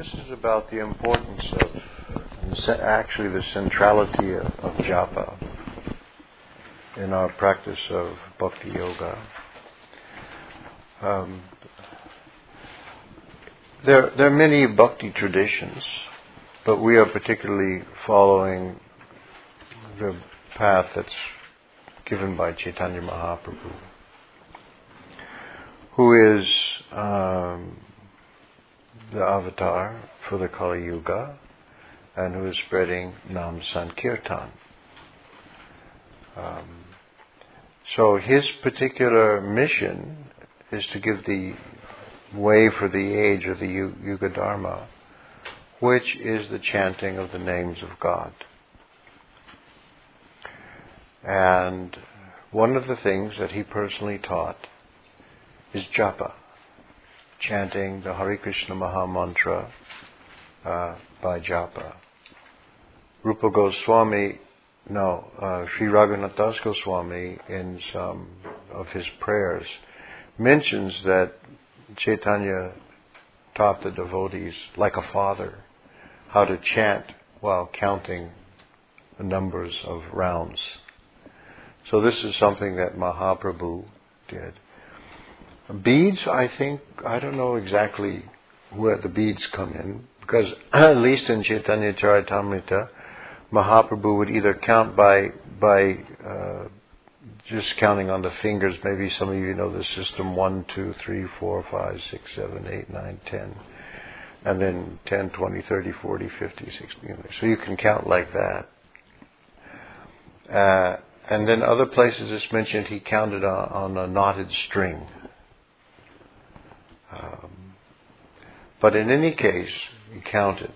This is about the importance of, actually the centrality of japa in our practice of bhakti yoga. There are many bhakti traditions, but we are particularly following the path that's given by Chaitanya Mahaprabhu, who is the avatar for the Kali Yuga and who is spreading Nam Sankirtan. So his particular mission is to give the way for the age of the Yuga Dharma, which is the chanting of the names of God. And one of the things that he personally taught is japa, chanting the Hare Krishna Maha Mantra by japa. Rupa Goswami, Sri Raghunath Das Goswami, in some of his prayers, mentions that Chaitanya taught the devotees, like a father, how to chant while counting the numbers of rounds. So this is something that Mahaprabhu did. Beads, I don't know exactly where the beads come in, because at least in Chaitanya Charitamrita, Mahaprabhu would either count by just counting on the fingers. Maybe some of you know the system: 1, 2, 3, 4, 5, 6, 7, 8, 9, 10, and then 10, 20, 30, 40, 50, 60. So you can count like that. And then other places it's mentioned he counted on a knotted string. But in any case, he counted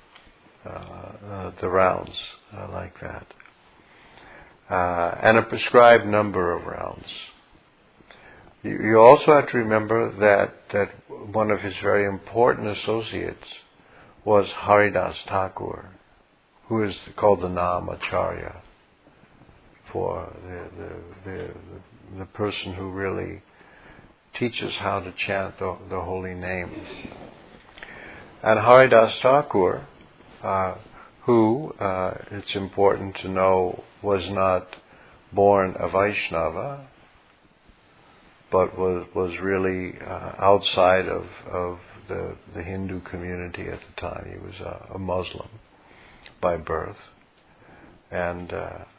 the rounds like that. And a prescribed number of rounds. You also have to remember that one of his very important associates was Haridas Thakur, who is called the Nam Acharya, for the person who really teaches how to chant the holy names. And Haridas Thakur, who, it's important to know, was not born a Vaishnava, but was really outside of the Hindu community at the time. He was a Muslim by birth, and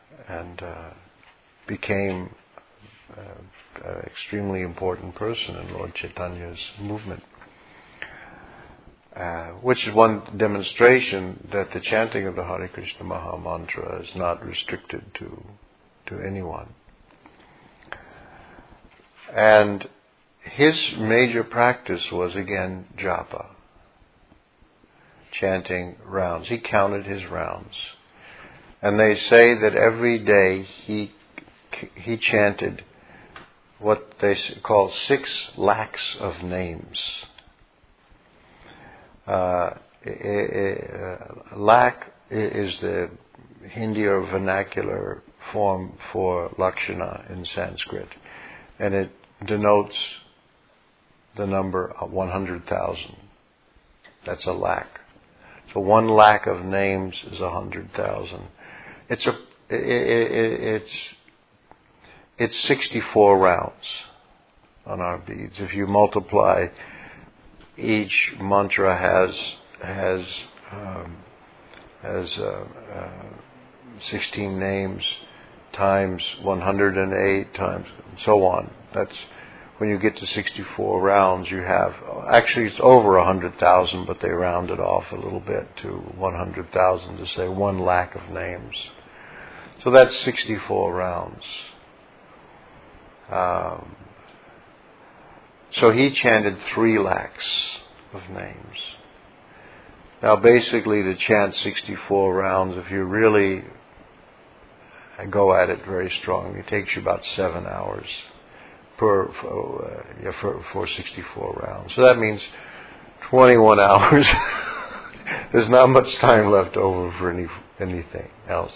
became an extremely important person in Lord Chaitanya's movement. Which is one demonstration that the chanting of the Hare Krishna Maha Mantra is not restricted to anyone. And his major practice was again japa, chanting rounds. He counted his rounds. And they say that every day he chanted what they call 6 lakhs of names. Lakh is the Hindi or vernacular form for Lakshana in Sanskrit, and it denotes the number 100,000. That's a lakh. So 1 lakh of names is 100,000. It's 64 rounds on our beads. If you multiply, each mantra has 16 names times 108 times and so on. That's when you get to 64 rounds. You have it's over 100,000, but they round it off a little bit to 100,000 to say 1 lakh of names. So that's 64 rounds. So he chanted 3 lakhs of names. Now basically to chant 64 rounds, if you really go at it very strongly, it takes you about 7 hours for 64 rounds. So that means 21 hours. There's not much time left over for anything else.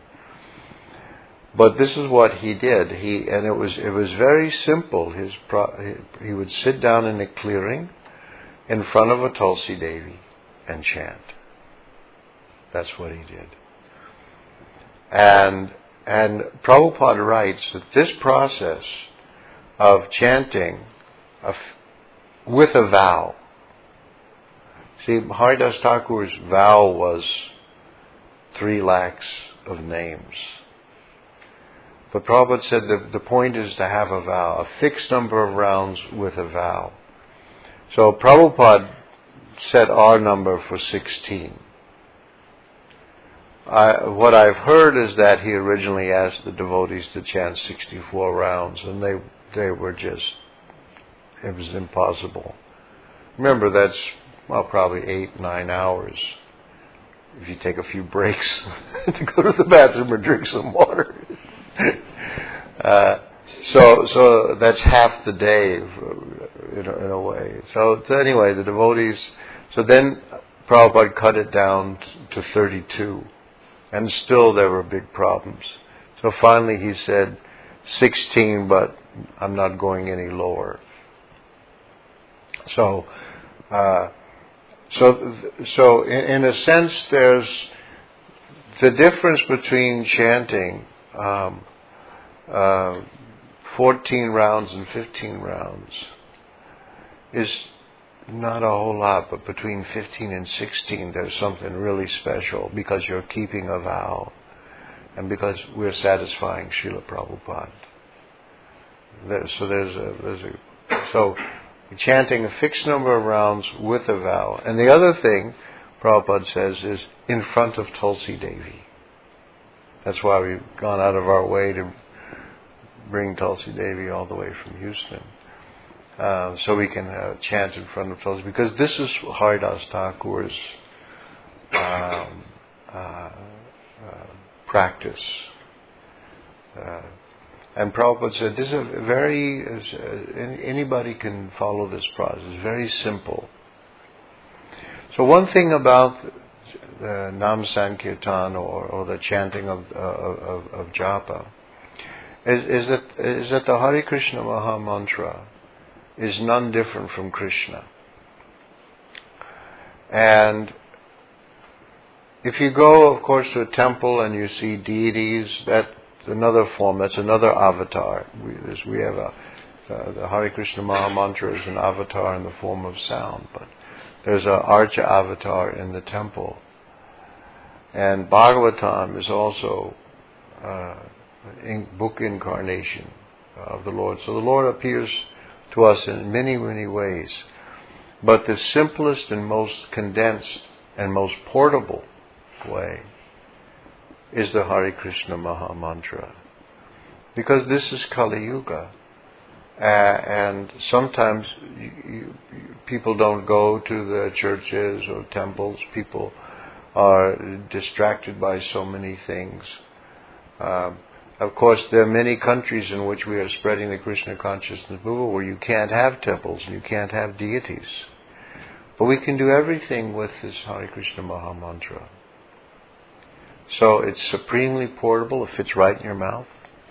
But this is what he did. It was very simple. He would sit down in a clearing in front of a Tulsi Devi, and chant. That's what he did. And Prabhupada writes that this process of chanting with a vow. See, Haridas Thakur's vow was 3 lakhs of names. But Prabhupada said the point is to have a vow, a fixed number of rounds with a vow. So Prabhupada set our number for 16. What I've heard is that he originally asked the devotees to chant 64 rounds, and they were just, it was impossible. Remember, that's, probably 8-9 hours. If you take a few breaks to go to the bathroom or drink some water. So that's half the day, in a way. So anyway, the devotees, so then Prabhupada cut it down to 32. And still there were big problems. So finally he said 16, but I'm not going any lower. So in a sense, there's the difference between chanting 14 rounds and 15 rounds is not a whole lot, but between 15 and 16 there's something really special because you're keeping a vow and because we're satisfying Srila Prabhupada. So chanting a fixed number of rounds with a vow. And the other thing Prabhupada says is in front of Tulsi Devi. That's why we've gone out of our way to bring Tulsi Devi all the way from Houston. So we can chant in front of Tulsi, because this is Haridas Thakur's practice. And Prabhupada said, this is anybody can follow this process. It's very simple. So one thing about the Nam Sankirtan or the chanting of japa is that the Hare Krishna Maha Mantra is none different from Krishna. And if you go, of course, to a temple and you see deities, that's another form, that's another avatar. We have the Hare Krishna Maha Mantra is an avatar in the form of sound, but there's a Archa avatar in the temple. And Bhagavatam is also book incarnation of the Lord. So the Lord appears to us in many, many ways. But the simplest and most condensed and most portable way is the Hare Krishna Maha Mantra. Because this is Kali Yuga. And sometimes people don't go to the churches or temples. People are distracted by so many things. Of course, there are many countries in which we are spreading the Krishna consciousness movement where you can't have temples and you can't have deities. But we can do everything with this Hare Krishna Maha Mantra. So it's supremely portable. It fits right in your mouth.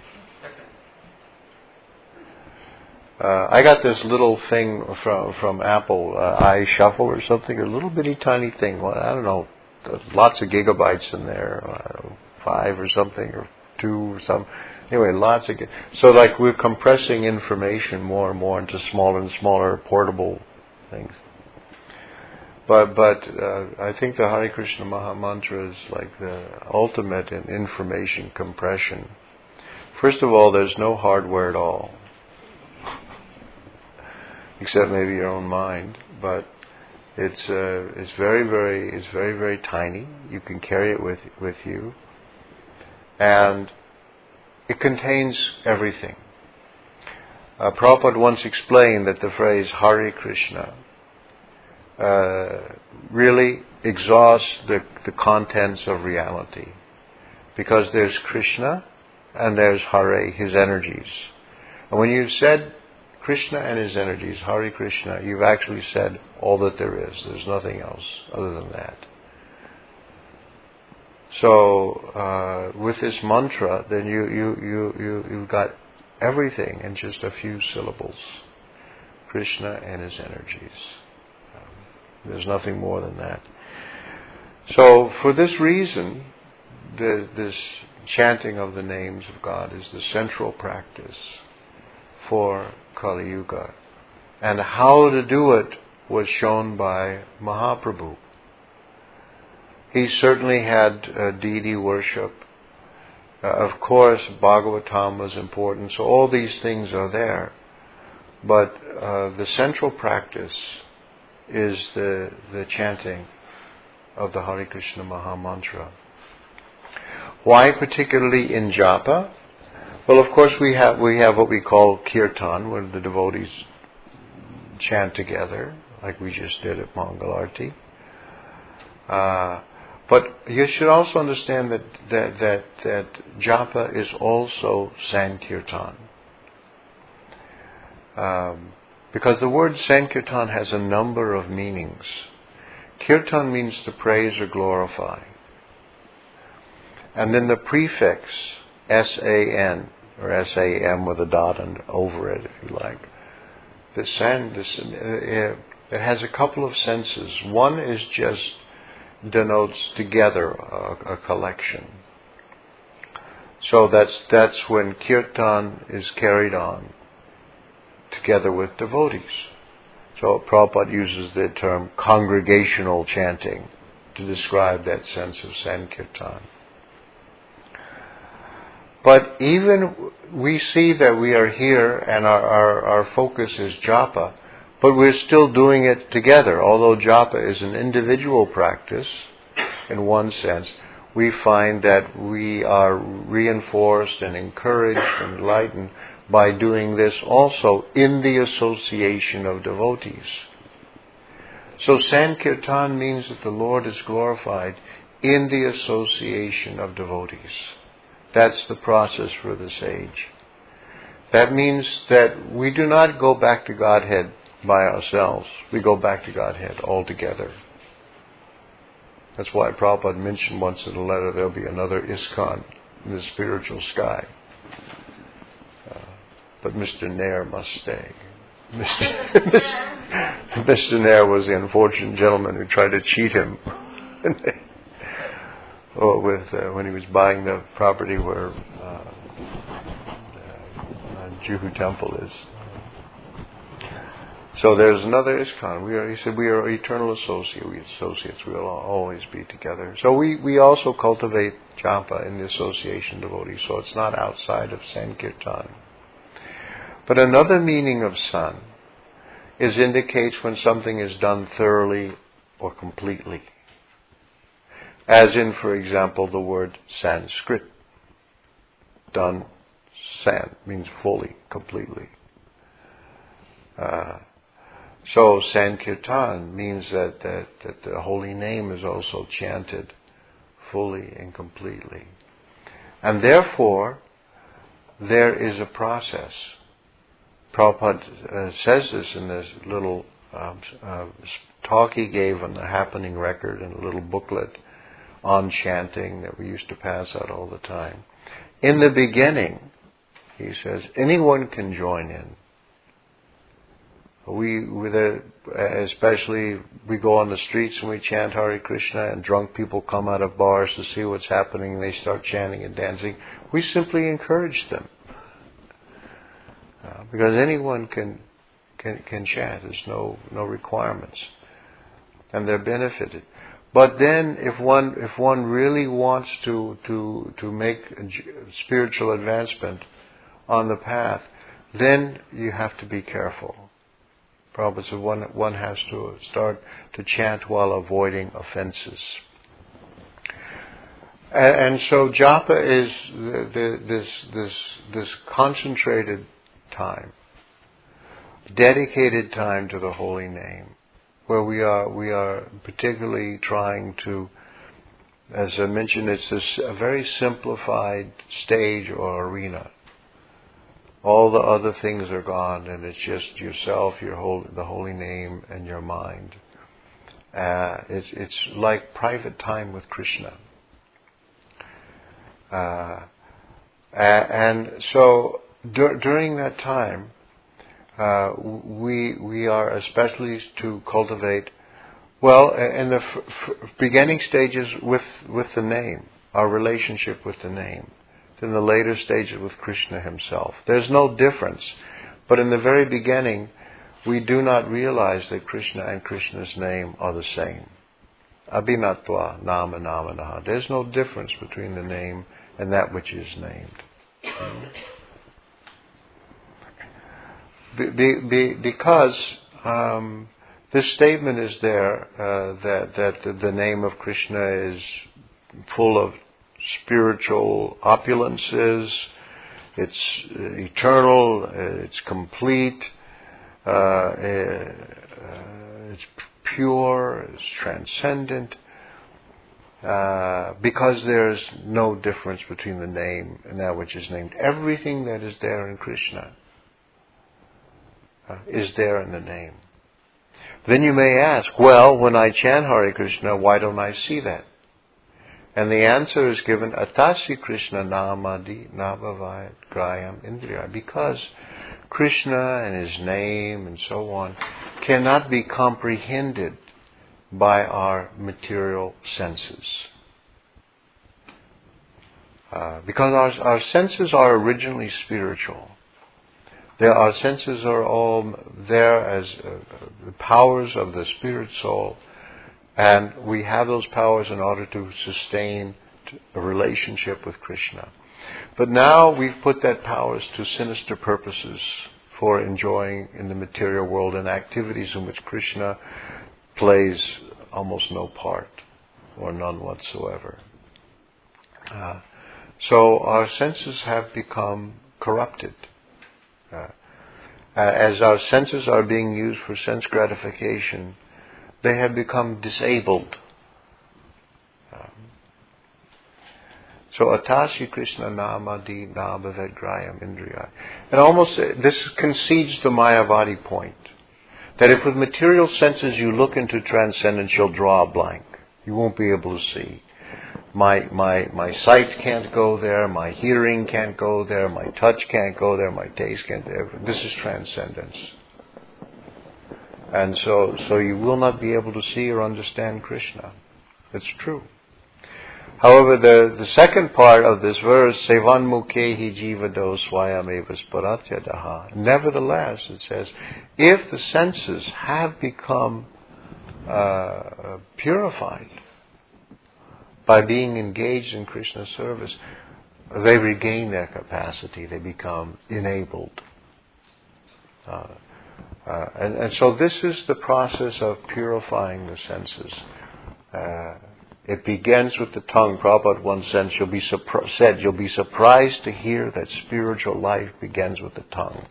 I got this little thing from Apple, iShuffle or something, a little bitty tiny thing. Well, I don't know, lots of gigabytes in there, 5 or something, or 2 or something. Anyway, lots of. So like we're compressing information more and more into smaller and smaller portable things. But I think the Hare Krishna Maha Mantra is like the ultimate in information compression. First of all, there's no hardware at all, except maybe your own mind. But it's very, very tiny. You can carry it with you, and it contains everything. Prabhupada once explained that the phrase Hare Krishna really exhausts the contents of reality, because there's Krishna and there's Hare, his energies. And when you've said Krishna and his energies, Hare Krishna, you've actually said all that there is. There's nothing else other than that. So with this mantra, then you've got everything in just a few syllables. Krishna and his energies. There's nothing more than that. So for this reason, this chanting of the names of God is the central practice for Kali Yuga. And how to do it was shown by Mahaprabhu. He certainly had deity worship. Of course, Bhagavatam was important, so all these things are there. But the central practice is the chanting of the Hare Krishna Maha Mantra. Why particularly in japa? Well, of course we have what we call kirtan, where the devotees chant together, like we just did at Mangalarti. But you should also understand that japa is also sankirtan. Because the word sankirtan has a number of meanings. Kirtan means to praise or glorify. And then the prefix S-A-N, or S-A-M with a dot over it, if you like. It has a couple of senses. One is just denotes together a collection. So that's when kirtan is carried on together with devotees. So Prabhupada uses the term congregational chanting to describe that sense of sankirtan. But even we see that we are here and our focus is japa, but we're still doing it together. Although japa is an individual practice, in one sense, we find that we are reinforced and encouraged and enlightened by doing this also in the association of devotees. So Sankirtan means that the Lord is glorified in the association of devotees. That's the process for the sage. That means that we do not go back to Godhead by ourselves. We go back to Godhead all together. That's why Prabhupada mentioned once in a letter there'll be another ISKCON in the spiritual sky. But Mr. Nair must stay. Mr. Nair was the unfortunate gentleman who tried to cheat him when he was buying the property where Juhu Temple is. So there's another ISKCON. He said we are eternal associates. We will always be together. So we also cultivate japa in the association of devotees. So it's not outside of Sankirtan. But another meaning of san indicates when something is done thoroughly or completely. As in, for example, the word Sanskrit. Done, san, means fully, completely. So Sankirtan means that the holy name is also chanted fully and completely. And therefore, there is a process. Prabhupada says this in this little talk he gave on the Happening Record in a little booklet on chanting that we used to pass out all the time. In the beginning, he says, anyone can join in. Especially we go on the streets and we chant Hare Krishna, and drunk people come out of bars to see what's happening and they start chanting and dancing. We simply encourage them. Because anyone can chant. There's no requirements. And they're benefited. But then if one really wants to make spiritual advancement on the path, then you have to be careful. Prabhupada said one has to start to chant while avoiding offenses. And so japa is this concentrated time, dedicated time to the holy name, where we are particularly trying to, as I mentioned, it's a very simplified stage or arena. All the other things are gone, and it's just yourself, the holy name, and your mind. It's like private time with Krishna. And so during that time, we are especially to cultivate Well, in the beginning stages with the name, our relationship with the name. In the later stages with Krishna himself. There's no difference. But in the very beginning, we do not realize that Krishna and Krishna's name are the same. Abhinatva nama namanaha. There's no difference between the name and that which is named. Because this statement is there that the name of Krishna is full of spiritual opulences, it's eternal, it's complete, it's pure, it's transcendent, because there's no difference between the name and that which is named. Everything that is there in Krishna is there in the name. Then you may ask, well, when I chant Hare Krishna, why don't I see that? And the answer is given, Atasi Krishna namadi nabhavat grayam indriya. Because Krishna and his name and so on cannot be comprehended by our material senses. Because our senses are originally spiritual. Our senses are all there as the powers of the spirit soul. And we have those powers in order to sustain a relationship with Krishna. But now we've put that powers to sinister purposes for enjoying in the material world and activities in which Krishna plays almost no part or none whatsoever. So our senses have become corrupted. As our senses are being used for sense gratification, they have become disabled. So Atasi Krishna namadi nabhavat grayam indriya. And almost this concedes the Mayavadi point. That if with material senses you look into transcendence, you'll draw a blank. You won't be able to see. My sight can't go there, my hearing can't go there, my touch can't go there, my taste can't go there. This is transcendence. And so you will not be able to see or understand Krishna. It's true. However, the second part of this verse, Sevan mukhehi jivado swayameva sparatyadaha. Nevertheless, it says, if the senses have become purified by being engaged in Krishna's service, they regain their capacity. They become enabled. And so this is the process of purifying the senses. It begins with the tongue. Prabhupada once said, you'll be surprised to hear that spiritual life begins with the tongue.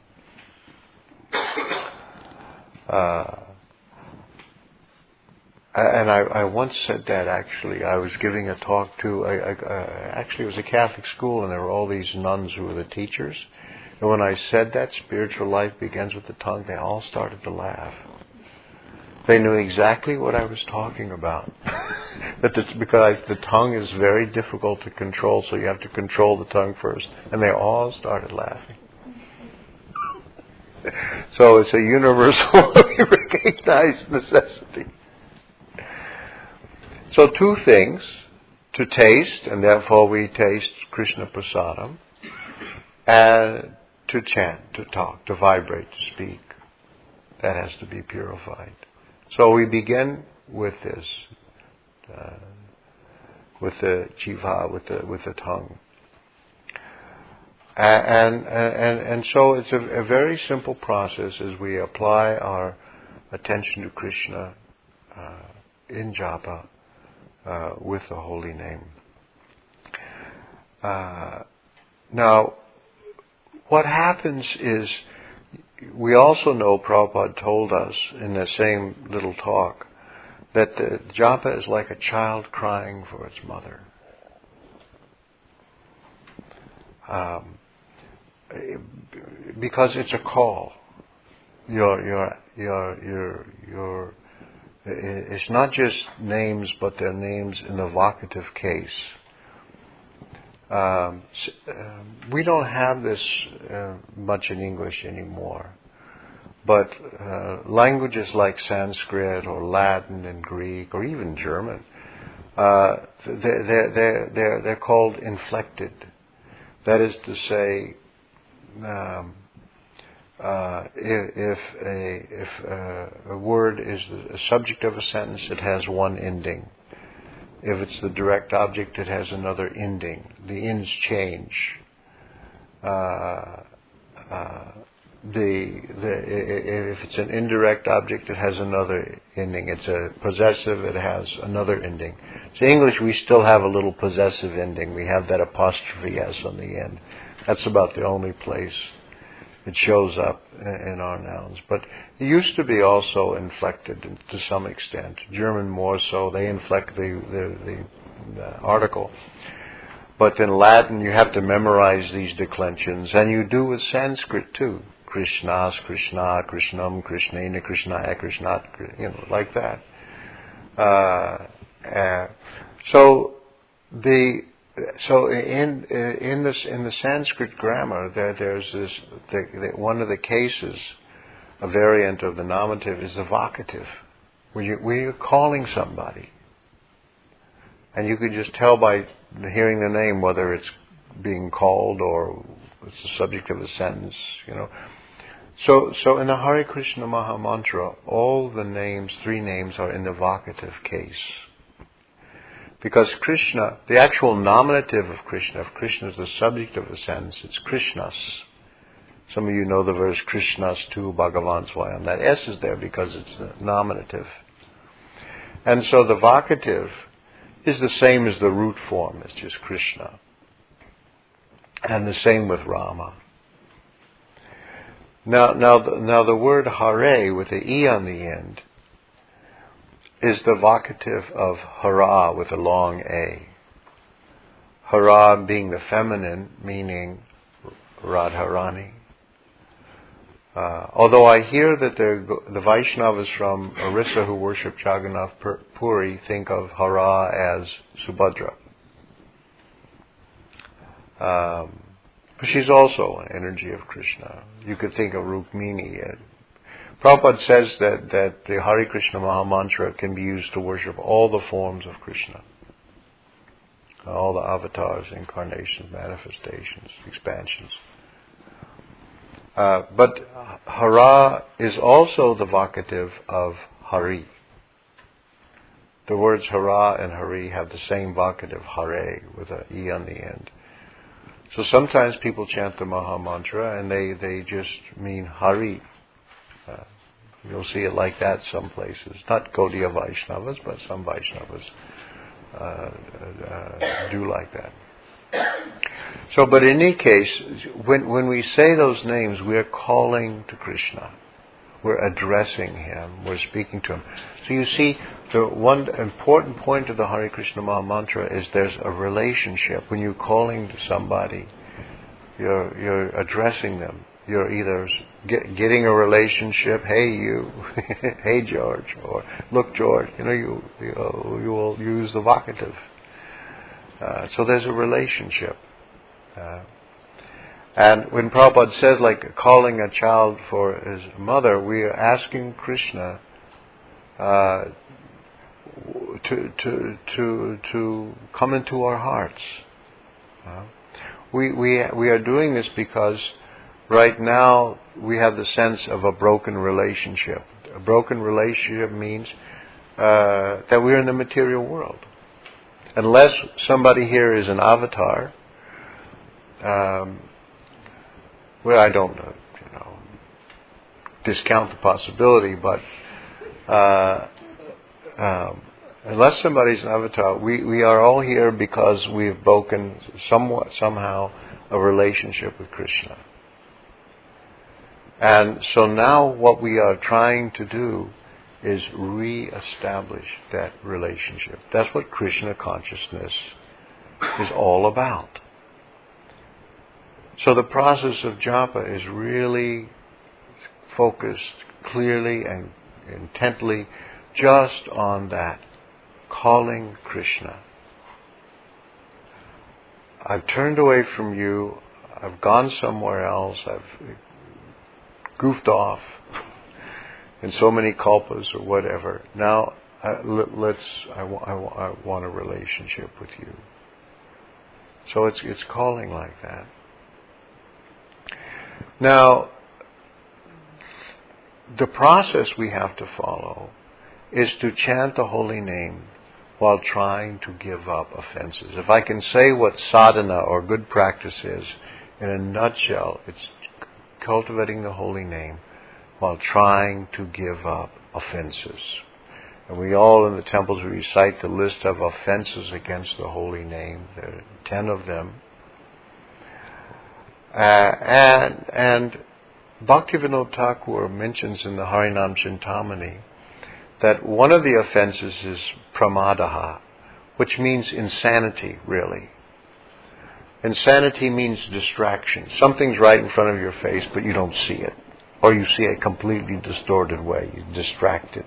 And I once said that actually. I was giving a talk to, actually it was a Catholic school, and there were all these nuns who were the teachers. And when I said that spiritual life begins with the tongue, they all started to laugh. They knew exactly what I was talking about. Because the tongue is very difficult to control, so you have to control the tongue first. And they all started laughing. So it's a universal recognized necessity. So two things, to taste, and therefore we taste Krishna Prasadam, and to chant, to talk, to vibrate, to speak. That has to be purified. So we begin with this, with the jiva, with the tongue. And so it's a very simple process as we apply our attention to Krishna in japa with the holy name. Now, what happens is, we also know, Prabhupada told us in the same little talk, that the japa is like a child crying for its mother. Because it's a call. It's not just names, but they're names in the vocative case. We don't have this much in English anymore, But languages like Sanskrit or Latin and Greek or even German, they're called inflected. That is to say, if a word is the subject of a sentence, it has one ending. If it's the direct object, it has another ending. The ends change. If it's an indirect object, it has another ending. It's a possessive, it has another ending. So in English, we still have a little possessive ending. We have that apostrophe S on the end. That's about the only place it shows up in our nouns. But it used to be also inflected to some extent. German more so. They inflect the article. But in Latin, you have to memorize these declensions, and you do with Sanskrit too. Krishnas, Krishna, Krishnam, Krishnena, Krishnaya, Krishnat, like that. So in the Sanskrit grammar, there's this. One of the cases, a variant of the nominative, is the vocative, where you're calling somebody, and you can just tell by hearing the name whether it's being called or it's the subject of a sentence. So in the Hare Krishna Maha Mantra, all the names, 3 names, are in the vocative case. Because Krishna, the actual nominative of Krishna, if Krishna is the subject of a sentence, it's Krishnas. Some of you know the verse Krishnas tu Bhagavan Swayam. That S is there because it's the nominative. And so the vocative is the same as the root form. It's just Krishna. And the same with Rama. Now the word Hare with the E on the end is the vocative of Hara with a long A. Hara being the feminine, meaning Radharani. Although I hear that the Vaishnavas from Orissa who worship Jagannath Puri think of Hara as Subhadra. But she's also an energy of Krishna. You could think of Rukmini. Prabhupada says that the Hare Krishna Maha Mantra can be used to worship all the forms of Krishna. All the avatars, incarnations, manifestations, expansions. But Hara is also the vocative of Hari. The words Hara and Hari have the same vocative, Hare, with an E on the end. So sometimes people chant the Maha Mantra and they just mean Hari. You'll see it like that some places. Not Gaudiya Vaishnavas, but some Vaishnavas do like that. So, but in any case, when we say those names, we are calling to Krishna. We're addressing Him. We're speaking to Him. So you see, the one important point of the Hare Krishna Maha Mantra is there's a relationship. When you're calling to somebody, you're addressing them. You're either getting a relationship, hey you, hey George, or look George. You will use the vocative. So there's a relationship. And when Prabhupada says, like calling a child for his mother, we are asking Krishna to come into our hearts. We are doing this because right now we have the sense of a broken relationship. A broken relationship means that we're in the material world. Unless somebody here is an avatar, well, I don't discount the possibility, but unless somebody's an avatar, we are all here because we've broken somehow a relationship with Krishna. And so now what we are trying to do is re-establish that relationship. That's what Krishna consciousness is all about. So the process of japa is really focused clearly and intently just on that, calling Krishna. I've turned away from you, I've gone somewhere else, I've goofed off, and so many kalpas or whatever. Now, I want a relationship with you. So it's calling like that. Now, the process we have to follow is to chant the holy name while trying to give up offenses. If I can say what sadhana or good practice is, in a nutshell, it's cultivating the holy name while trying to give up offenses. And we all in the temples recite the list of offenses against the holy name. There are 10 of them. And Bhaktivinoda Thakur mentions in the Harinam Chintamani that one of the offenses is pramadaha, which means insanity, really. Insanity means distraction. Something's right in front of your face, but you don't see it. Or you see it a completely distorted way. You're distracted.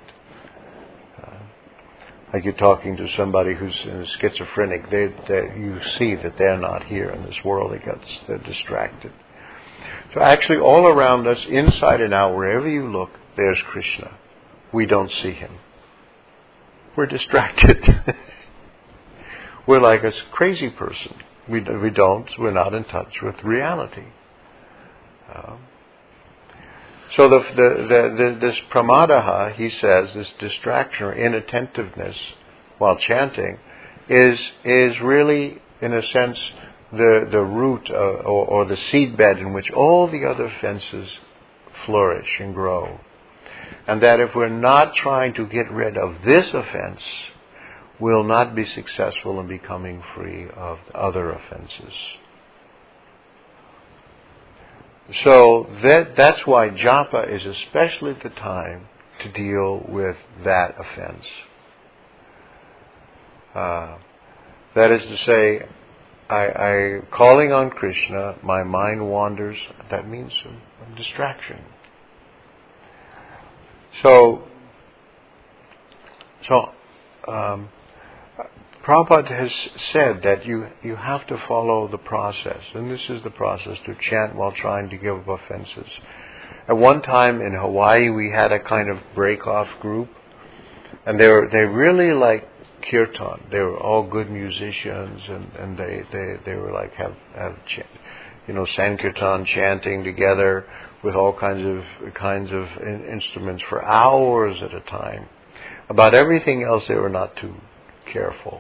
Like you're talking to somebody who's schizophrenic. You see that they're not here in this world. They're distracted. So actually all around us, inside and out, wherever you look, there's Krishna. We don't see Him. We're distracted. We're like a crazy person. We're not in touch with reality. So this pramadaha, he says, this distraction or inattentiveness while chanting, is really, in a sense, the root or the seedbed in which all the other offenses flourish and grow. And that if we're not trying to get rid of this offense, we'll not be successful in becoming free of other offenses. So that's why japa is especially the time to deal with that offense. That is to say, I calling on Krishna, my mind wanders. That means a distraction. So Prabhupada has said that you have to follow the process, and this is the process, to chant while trying to give up offenses. At one time in Hawaii, we had a kind of break-off group, and they really like kirtan. They were all good musicians, and they were like have sankirtan chanting together with all kinds of instruments for hours at a time. About everything else, they were not too careful.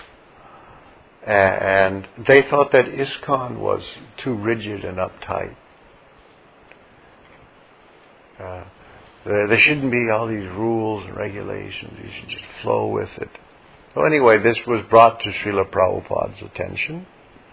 And they thought that ISKCON was too rigid and uptight. There shouldn't be all these rules and regulations. You should just flow with it. So anyway, this was brought to Srila Prabhupada's attention.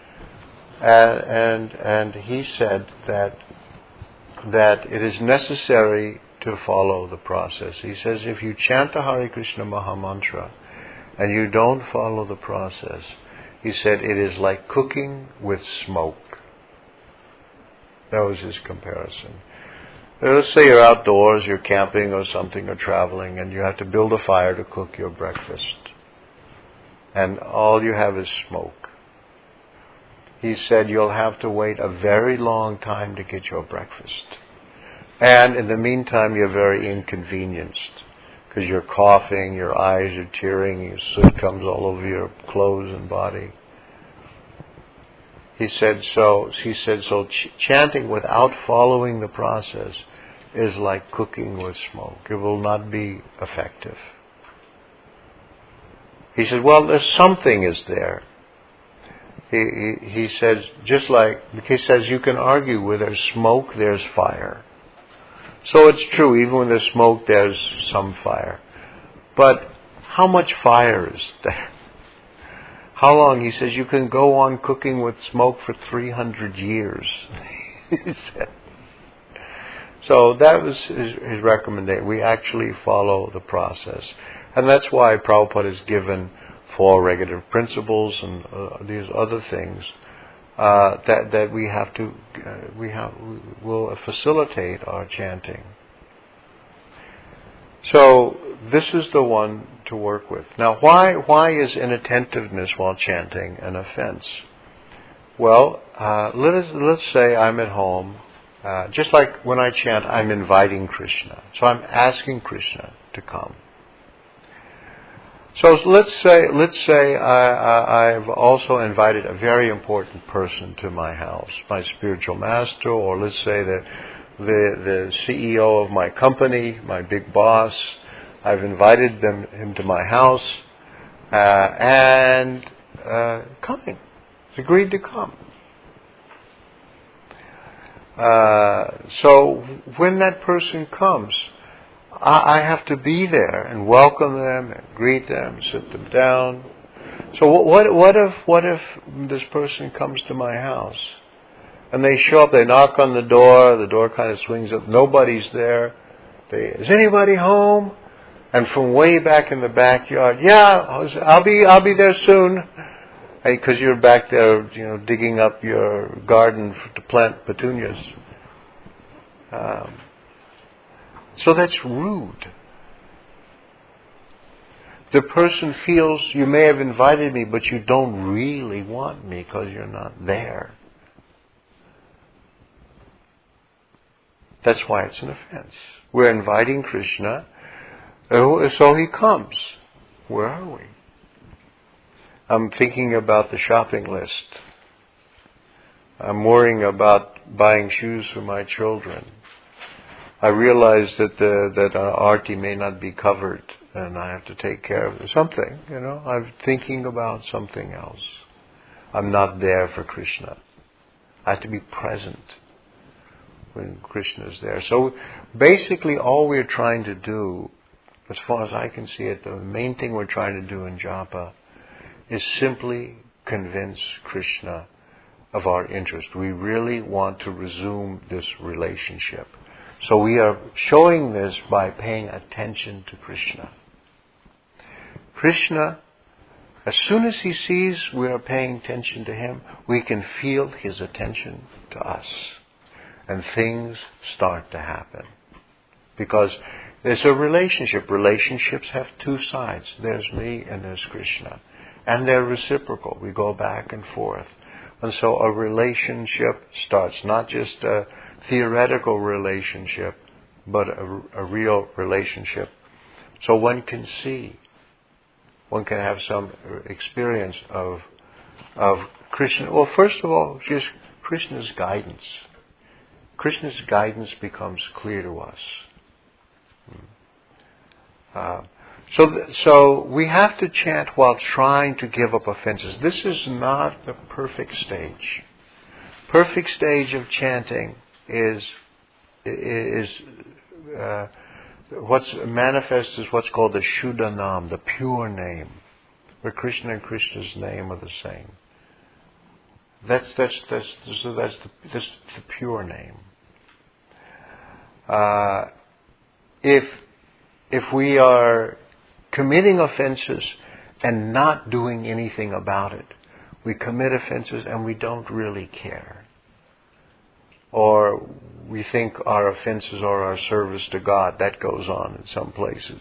And he said that it is necessary to follow the process. He says, if you chant the Hare Krishna Mahamantra and you don't follow the process, he said, it is like cooking with smoke. That was his comparison. Let's say you're outdoors, you're camping or something, or traveling, and you have to build a fire to cook your breakfast. And all you have is smoke. He said you'll have to wait a very long time to get your breakfast. And in the meantime, you're very inconvenienced, because you're coughing, your eyes are tearing, your soot comes all over your clothes and body. He said so chanting without following the process is like cooking with smoke. It will not be effective. He said, well, there's something is there. He says, just like, he says, you can argue where there's smoke, there's fire. So it's true, even when there's smoke, there's some fire. But how much fire is there? How long? He says, you can go on cooking with smoke for 300 years. He said. So that was his recommendation. We actually follow the process. And that's why Prabhupada has given 4 regulative principles and these other things that we have to, will facilitate our chanting. So this is the one to work with. Now, why is inattentiveness while chanting an offense? Well, let's say I'm at home Just like when I chant, I'm inviting Krishna. So I'm asking Krishna to come. So let's say I've also invited a very important person to my house, my spiritual master, or let's say that the CEO of my company, my big boss. I've invited him to my house, and coming. He's agreed to come. So when that person comes, I have to be there and welcome them and greet them, sit them down. So what if this person comes to my house and they show up, they knock on the door kind of swings up, nobody's there. Is anybody home? And from way back in the backyard, yeah, I'll be there soon. Because you're back there, digging up your garden to plant petunias. So that's rude. The person feels you may have invited me, but you don't really want me because you're not there. That's why it's an offense. We're inviting Krishna, so he comes. Where are we? I'm thinking about the shopping list. I'm worrying about buying shoes for my children. I realize that Arti may not be covered, and I have to take care of something. I'm thinking about something else. I'm not there for Krishna. I have to be present when Krishna is there. So basically, all we're trying to do, as far as I can see it, the main thing we're trying to do in japa is simply convince Krishna of our interest. We really want to resume this relationship. So we are showing this by paying attention to Krishna. Krishna, as soon as he sees we are paying attention to him, we can feel his attention to us. And things start to happen. Because there's a relationship. Relationships have two sides. There's me and there's Krishna. And they're reciprocal. We go back and forth. And so a relationship starts, not just a theoretical relationship, but a real relationship. So one can see, one can have some experience of Krishna. Well, first of all, just Krishna's guidance. Krishna's guidance becomes clear to us. So we have to chant while trying to give up offenses. This is not the perfect stage. Perfect stage of chanting is what's manifest is what's called the Shuddha Nam, the pure name, where Krishna and Krishna's name are the same. That's the pure name. If we are committing offenses and not doing anything about it, we commit offenses and we don't really care. Or we think our offenses are our service to God. That goes on in some places.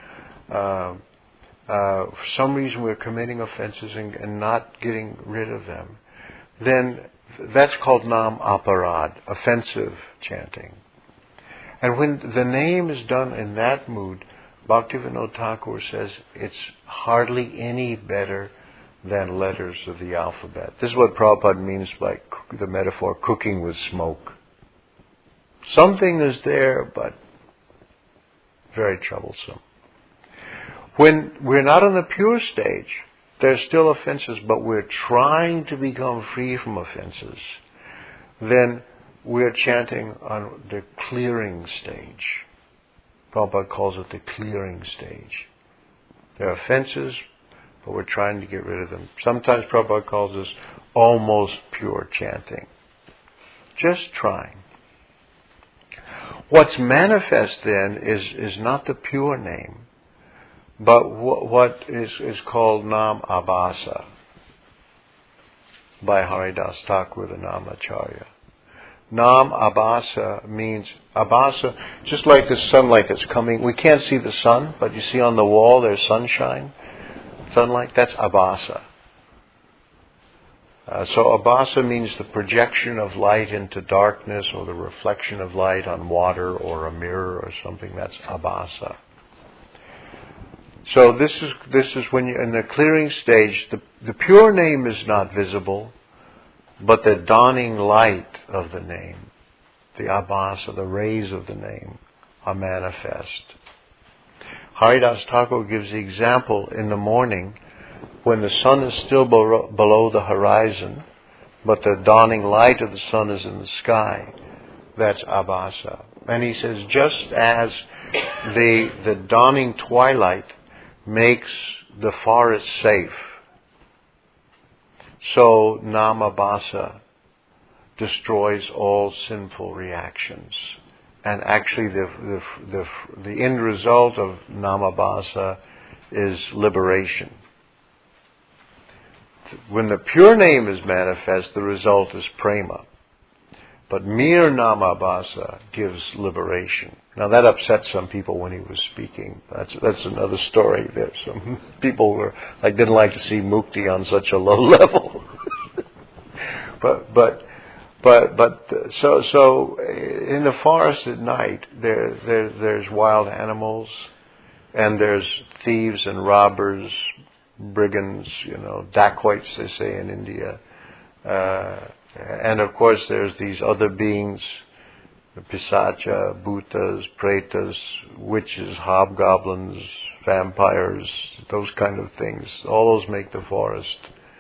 For some reason we're committing offenses and not getting rid of them. Then that's called nam aparad, offensive chanting. And when the name is done in that mood, Bhaktivinoda Thakur says it's hardly any better than letters of the alphabet. This is what Prabhupada means by the metaphor cooking with smoke. Something is there, but very troublesome. When we're not on the pure stage, there's still offenses, but we're trying to become free from offenses. Then we're chanting on the clearing stage. Prabhupada calls it the clearing stage. There are offenses, but we're trying to get rid of them. Sometimes Prabhupada calls this almost pure chanting. Just trying. What's manifest then is not the pure name, but what is called Nam Abhasa by Haridas Thakur, the Namacharya. Nam Abhasa means, Abhasa, just like the sunlight that's coming. We can't see the sun, but you see on the wall there's sunshine, sunlight. That's Abhasa. So abhasa means the projection of light into darkness, or the reflection of light on water or a mirror or something. That's abhasa. So this is when you're in the clearing stage. The pure name is not visible, but the dawning light of the name, the abhasa, the rays of the name, are manifest. Haridas Thakur gives the example in the morning when the sun is still below the horizon, but the dawning light of the sun is in the sky. That's abhasa. And he says, just as the dawning twilight makes the forest safe, so namabhasa destroys all sinful reactions. And actually the end result of namabhasa is liberation. When the pure name is manifest, the result is prema. But mere namabhasa gives liberation. Now that upset some people when he was speaking. That's another story. There, some people were didn't like to see mukti on such a low level. So in the forest at night, there's wild animals, and there's thieves and robbers, brigands, dacoits they say in India, and of course there's these other beings, pisacha, bhutas, pretas, witches, hobgoblins, vampires, those kind of things. All those make the forest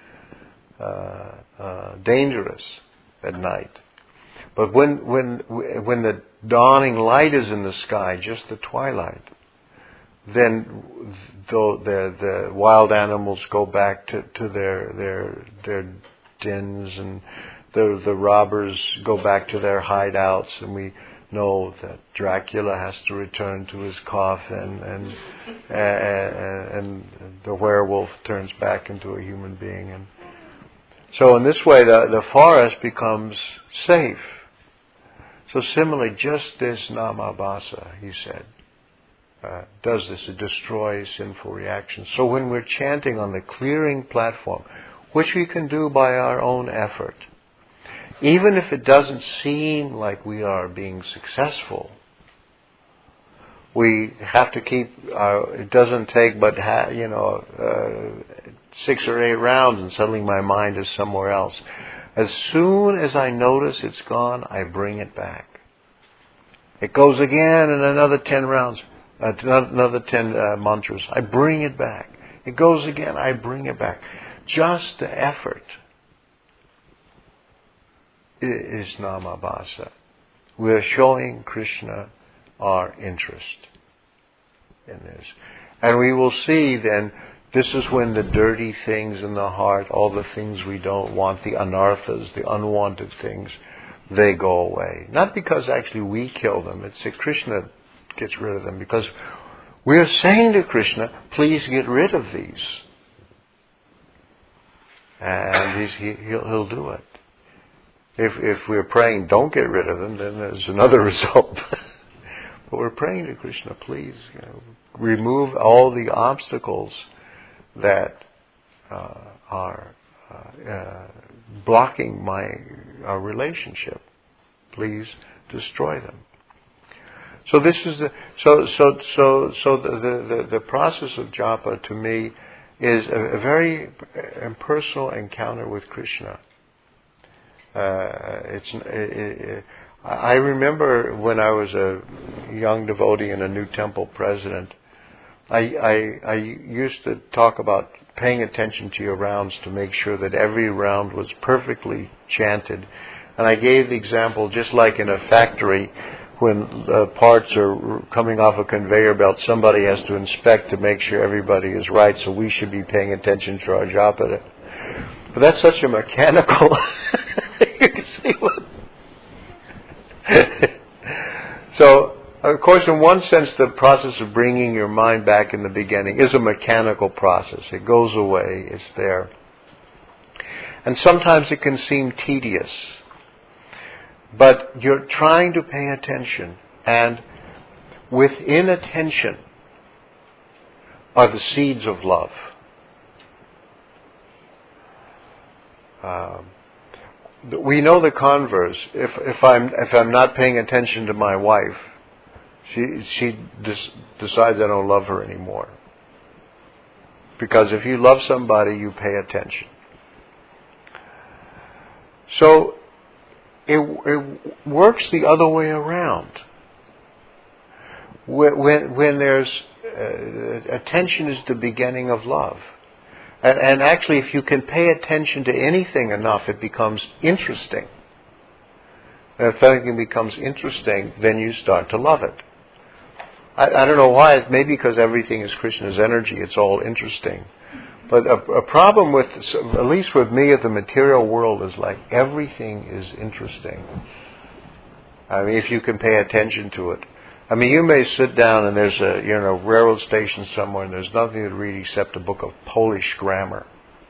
dangerous at night. But when the dawning light is in the sky, just the twilight, then the wild animals go back to their dens, and the robbers go back to their hideouts, and we know that Dracula has to return to his coffin, and the werewolf turns back into a human being, and so in this way the forest becomes safe. So similarly, just this namabhasa, he said, does this. It destroys sinful reactions. So when we're chanting on the clearing platform, which we can do by our own effort, even if it doesn't seem like we are being successful, we have to keep, it doesn't take but 6 or 8 rounds and suddenly my mind is somewhere else. As soon as I notice it's gone, I bring it back. It goes again in another 10 rounds, another 10 mantras. I bring it back. It goes again, I bring it back. Just the effort is namabhasa. We are showing Krishna our interest in this. And we will see then, this is when the dirty things in the heart, all the things we don't want, the anarthas, the unwanted things, they go away. Not because actually we kill them, it's that Krishna gets rid of them, because we are saying to Krishna, please get rid of these. And he'll do it. If we're praying, don't get rid of them, then there's another result. But we're praying to Krishna, please, remove all the obstacles that are blocking our relationship. Please destroy them. So this is the process of japa to me is a very impersonal encounter with Krishna. I remember when I was a young devotee and a new temple president, I used to talk about paying attention to your rounds to make sure that every round was perfectly chanted. And I gave the example, just like in a factory, when parts are coming off a conveyor belt, somebody has to inspect to make sure everybody is right, so we should be paying attention to our japa. But that's such a mechanical... you can see what... So, of course, in one sense, the process of bringing your mind back in the beginning is a mechanical process. It goes away, it's there. And sometimes it can seem tedious. But you're trying to pay attention, and within attention are the seeds of love. we know the converse. If I'm not paying attention to my wife, she decides I don't love her anymore. Because if you love somebody, you pay attention. So it works the other way around. When there's attention is the beginning of love. And actually, if you can pay attention to anything enough, it becomes interesting. And if anything becomes interesting, then you start to love it. I don't know why. It's maybe because everything is Krishna's energy. It's all interesting. But a problem with, at least with me, of the material world is like everything is interesting. I mean, if you can pay attention to it. I mean, you may sit down and there's a railroad station somewhere and there's nothing to read except a book of Polish grammar.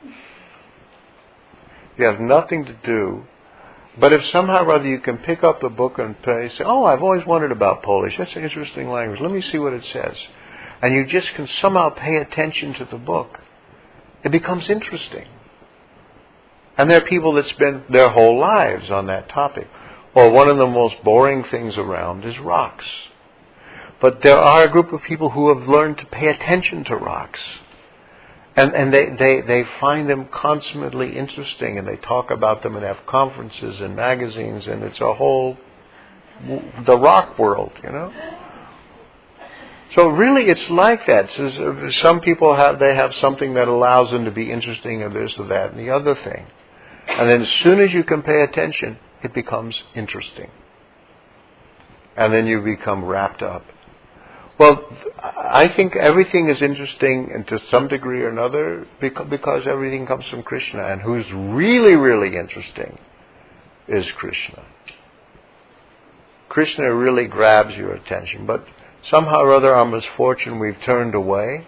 You have nothing to do. But if somehow or other you can pick up the book and say, oh, I've always wondered about Polish. That's an interesting language. Let me see what it says. And you just can somehow pay attention to the book. It becomes interesting. And there are people that spend their whole lives on that topic. Or one of the most boring things around is rocks. But there are a group of people who have learned to pay attention to rocks. And they find them consummately interesting, and they talk about them and have conferences and magazines, and it's a whole, the rock world, So really it's like that. So some people have something that allows them to be interesting, and this or that and the other thing. And then as soon as you can pay attention, it becomes interesting. And then you become wrapped up. Well, I think everything is interesting, and to some degree or another, because everything comes from Krishna. And who's really, really interesting is Krishna. Krishna really grabs your attention. But somehow or other, our misfortune, we've turned away.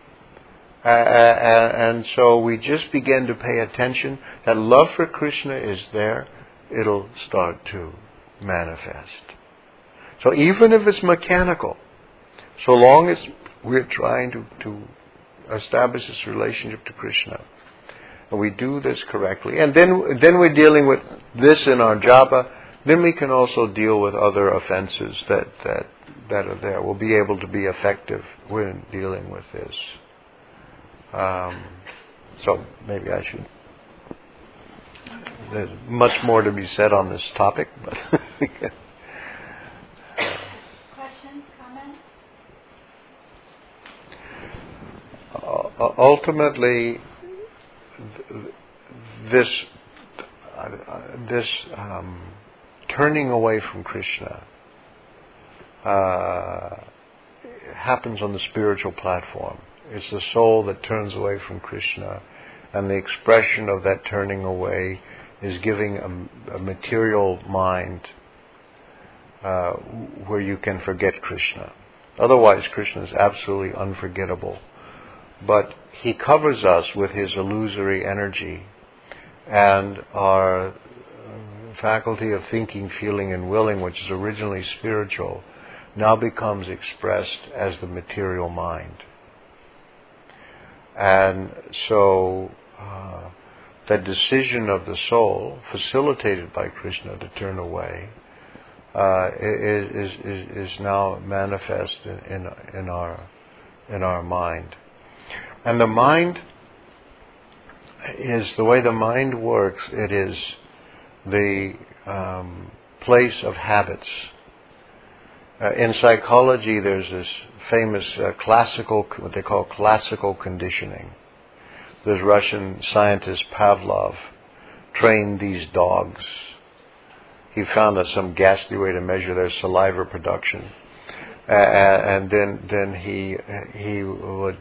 And so we just begin to pay attention. That love for Krishna is there. It'll start to manifest. So even if it's mechanical, so long as we're trying to establish this relationship to Krishna, and we do this correctly, and then we're dealing with this in our japa, then we can also deal with other offenses that are there. We'll be able to be effective when dealing with this. So maybe I should. There's much more to be said on this topic, but. Ultimately, this turning away from Krishna happens on the spiritual platform. It's the soul that turns away from Krishna, and the expression of that turning away is giving a material mind where you can forget Krishna. Otherwise, Krishna is absolutely unforgettable. But he covers us with his illusory energy, and our faculty of thinking, feeling, and willing, which is originally spiritual, now becomes expressed as the material mind. And so the decision of the soul, facilitated by Krishna to turn away, is now manifest in our mind. And the mind is, the way the mind works, it is the place of habits. In psychology, there's this famous what they call classical conditioning. This Russian scientist Pavlov trained these dogs. He found that some ghastly way to measure their saliva production, and then he would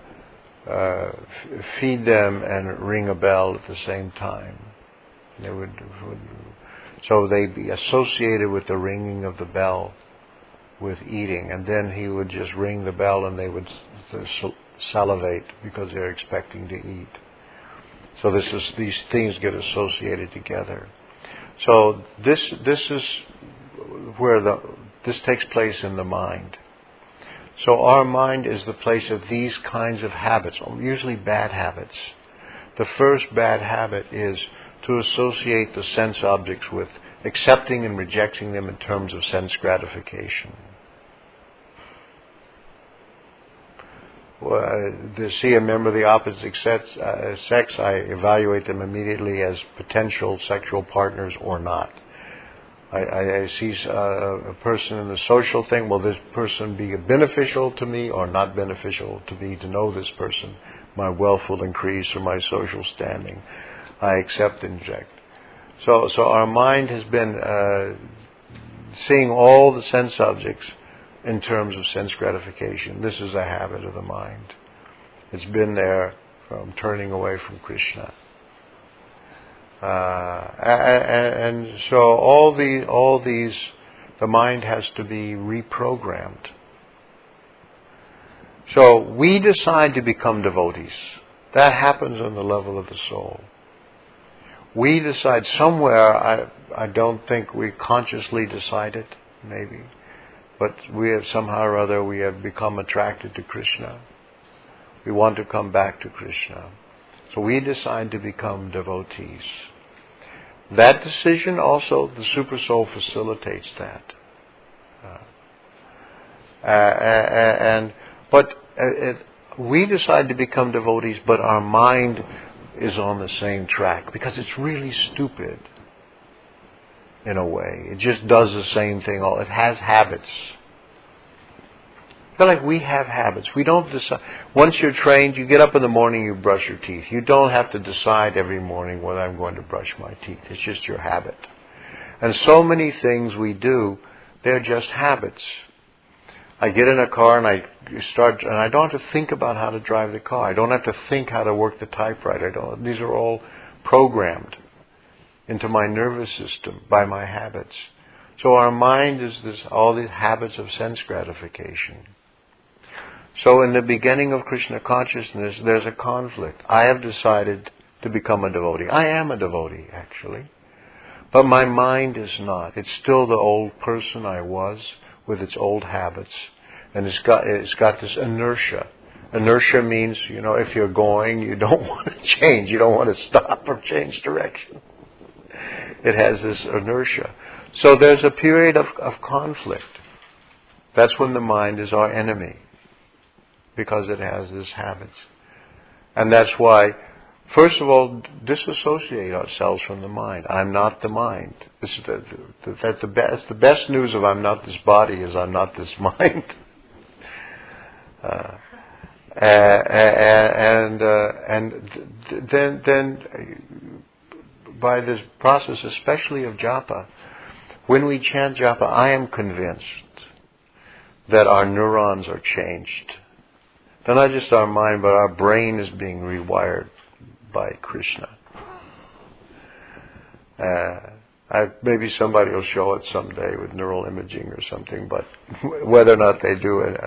feed them and ring a bell at the same time. They so they'd be associated with the ringing of the bell with eating, and then he would just ring the bell and they would salivate because they're expecting to eat. So these things get associated together. So this is where this takes place in the mind. So our mind is the place of these kinds of habits, usually bad habits, the first bad habit is to associate the sense objects with accepting and rejecting them in terms of sense gratification. To see a member of the opposite sex, I evaluate them immediately as potential sexual partners or not. I see a person in the social thing, will this person be beneficial to me or not beneficial to me to know this person? My wealth will increase or my social standing. I accept and reject. So our mind has been seeing all the sense objects in terms of sense gratification. This is a habit of the mind. It's been there from turning away from Krishna. And so all these, the mind has to be reprogrammed. So we decide to become devotees. That happens on the level of the soul. We decide somewhere, I don't think we consciously decide it, maybe, but we have somehow or other, we have become attracted to Krishna. We want to come back to Krishna. So we decide to become devotees. That decision also, the Super Soul facilitates that. We decide to become devotees, but our mind is on the same track because it's really stupid in a way. It just does the same thing. It has habits. I feel like we have habits. We don't decide. Once you're trained, you get up in the morning, you brush your teeth. You don't have to decide every morning whether I'm going to brush my teeth. It's just your habit. And so many things we do, they're just habits. I get in a car and I don't have to think about how to drive the car. I don't have to think how to work the typewriter. These are all programmed into my nervous system by my habits. So our mind is all these habits of sense gratification. So in the beginning of Krishna consciousness, there's a conflict. I have decided to become a devotee. I am a devotee, actually. But my mind is not. It's still the old person I was with its old habits. And it's got this inertia. Inertia means, if you're going, you don't want to change. You don't want to stop or change direction. It has this inertia. So there's a period of conflict. That's when the mind is our enemy, because it has these habits. And that's why, first of all, disassociate ourselves from the mind. I'm not the mind. This is the best news of I'm not this body is I'm not this mind. Then by this process, especially of japa, when we chant japa, I am convinced that our neurons are changed. They're not just our mind, but our brain is being rewired by Krishna. Maybe somebody will show it someday with neural imaging or something, but whether or not they do it,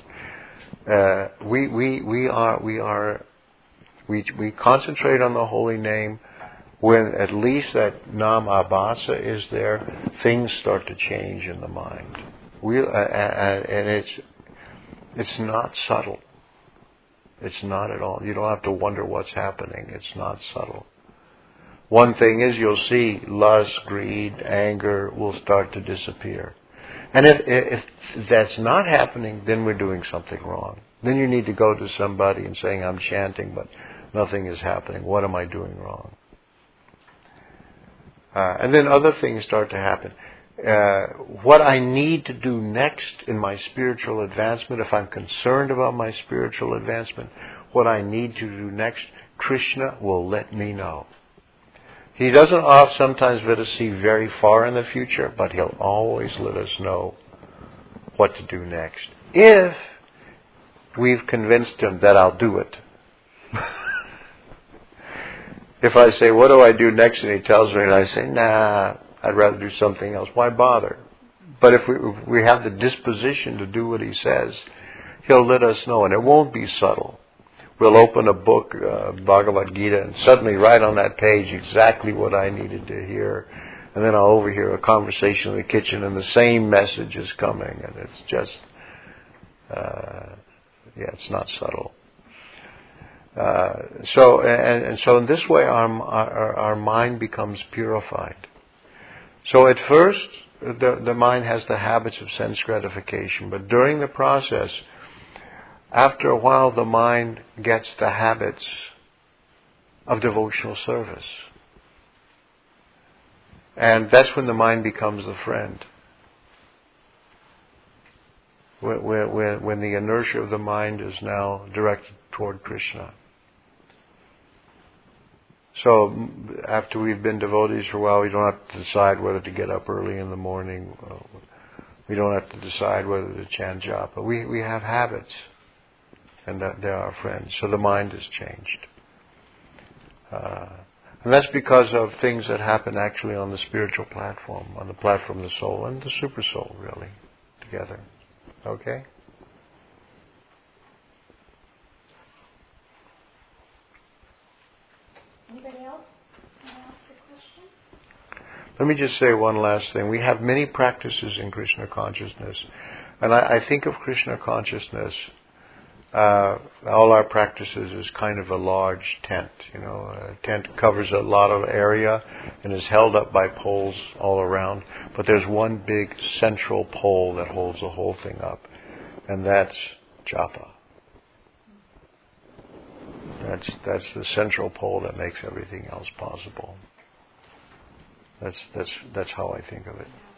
we concentrate on the holy name. When at least that nam abhasa is there, things start to change in the mind. And it's not subtle. It's not at all. You don't have to wonder what's happening. It's not subtle. One thing is, you'll see lust, greed, anger will start to disappear. And if that's not happening, then we're doing something wrong. Then you need to go to somebody and saying, I'm chanting, but nothing is happening. What am I doing wrong? And then other things start to happen. What I need to do next in my spiritual advancement, if I'm concerned about my spiritual advancement, what I need to do next, Krishna will let me know. He doesn't sometimes let us see very far in the future, but He'll always let us know what to do next. If we've convinced Him that I'll do it. If I say, what do I do next? And He tells me, and I say, nah, I'd rather do something else. Why bother? But if we have the disposition to do what He says, He'll let us know, and it won't be subtle. We'll open a book, Bhagavad Gita, and suddenly right on that page exactly what I needed to hear. And then I'll overhear a conversation in the kitchen and the same message is coming. And it's just, it's not subtle. So in this way our mind becomes purified. So at first the mind has the habits of sense gratification, but during the process, after a while the mind gets the habits of devotional service. And that's when the mind becomes the friend. When the inertia of the mind is now directed toward Krishna. So after we've been devotees for a while, we don't have to decide whether to get up early in the morning. We don't have to decide whether to chant japa. We have habits, and that they're our friends. So the mind has changed. And that's because of things that happen actually on the spiritual platform, on the platform of the soul and the super soul, really, together. Okay? Anybody else want to ask a question? Let me just say one last thing. We have many practices in Krishna consciousness. And I think of Krishna consciousness, all our practices is kind of a large tent. A tent covers a lot of area and is held up by poles all around. But there's one big central pole that holds the whole thing up. And that's japa. That's the central pole that makes everything else possible. That's how I think of it.